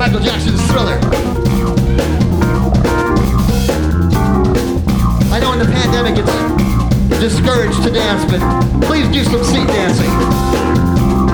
Michael Jackson's Thriller. I know in the pandemic it's discouraged to dance, but please do some seat dancing.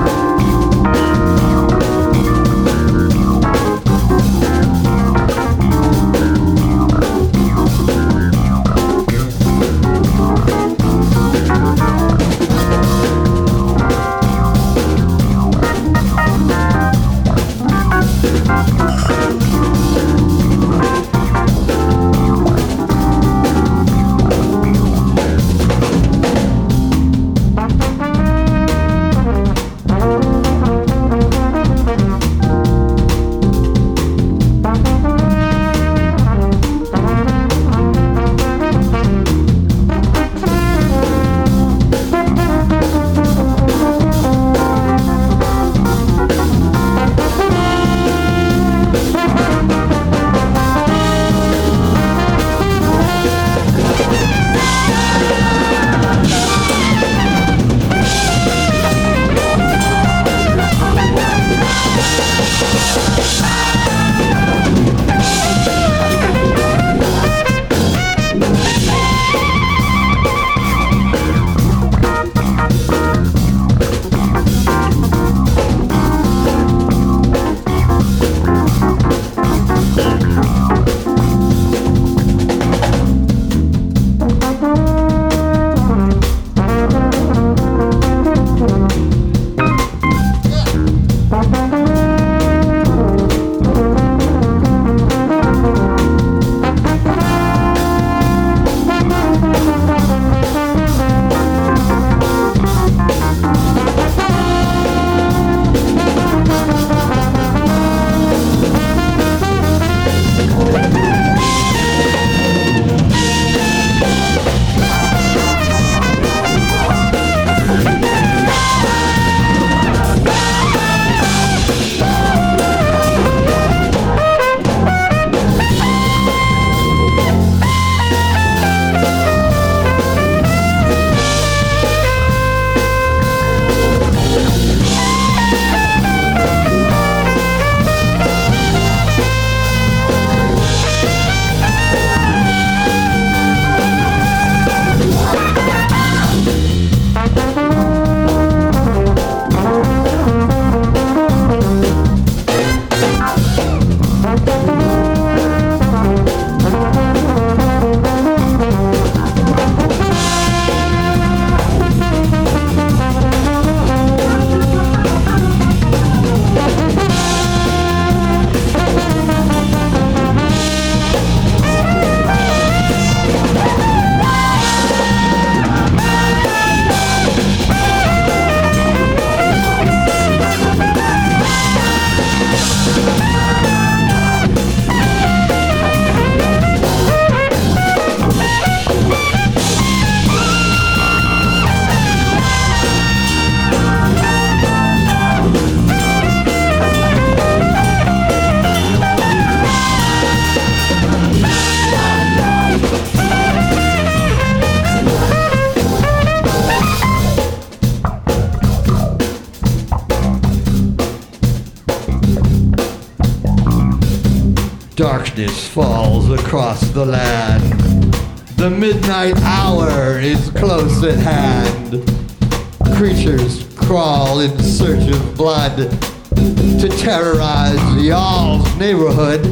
Darkness falls across the land. The midnight hour is close at hand. Creatures crawl in search of blood to terrorize y'all's neighborhood.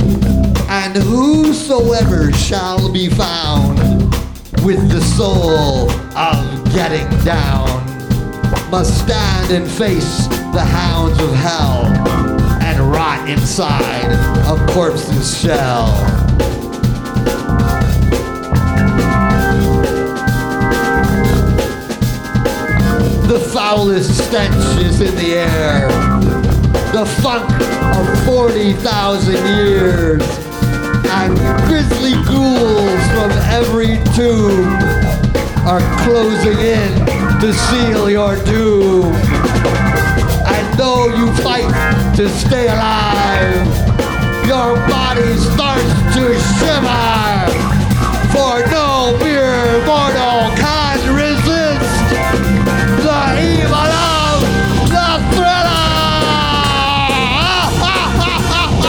And whosoever shall be found with the soul of getting down must stand and face the hounds of hell and rot inside a corpse's shell. The foulest stench is in the air, the funk of 40,000 years, and grisly ghouls from every tomb are closing in to seal your doom. And though you fight to stay alive, your body starts to shiver, for no mere mortal can resist the evil of the Thriller!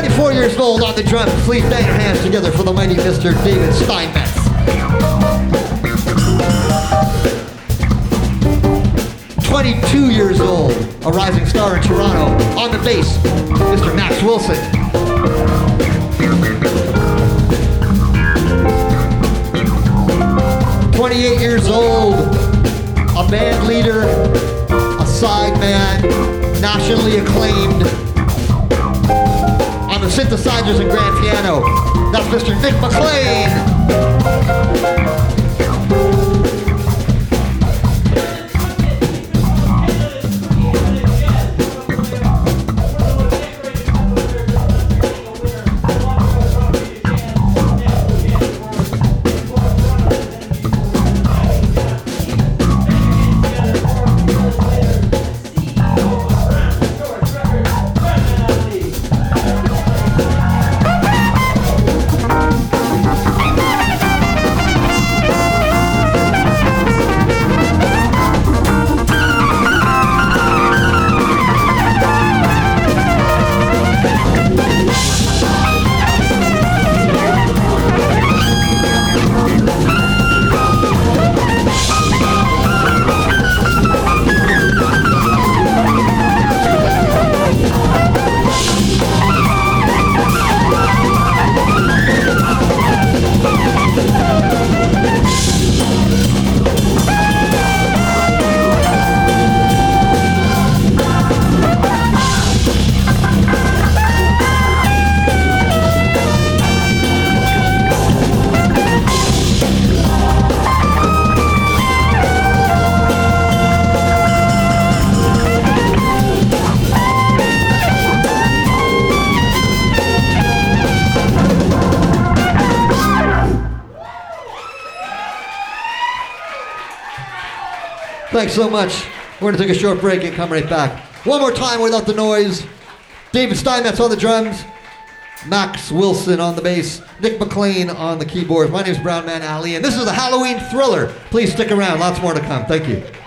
24 years old on the drums. Please bang your hands together for the mighty Mr. David Steinmetz. 22 years old, a rising star in Toronto. On the bass, Mr. Max Wilson. 28 years old, a band leader, a sideman, nationally acclaimed. On the synthesizers and grand piano, that's Mr. Nick McLean. Thanks so much. We're going to take a short break and come right back. One more time without the noise. David Steinmetz on the drums. Max Wilson on the bass. Nick McLean on the keyboards. My name is Brown Man Ali, and this is the Halloween Thriller. Please stick around. Lots more to come. Thank you.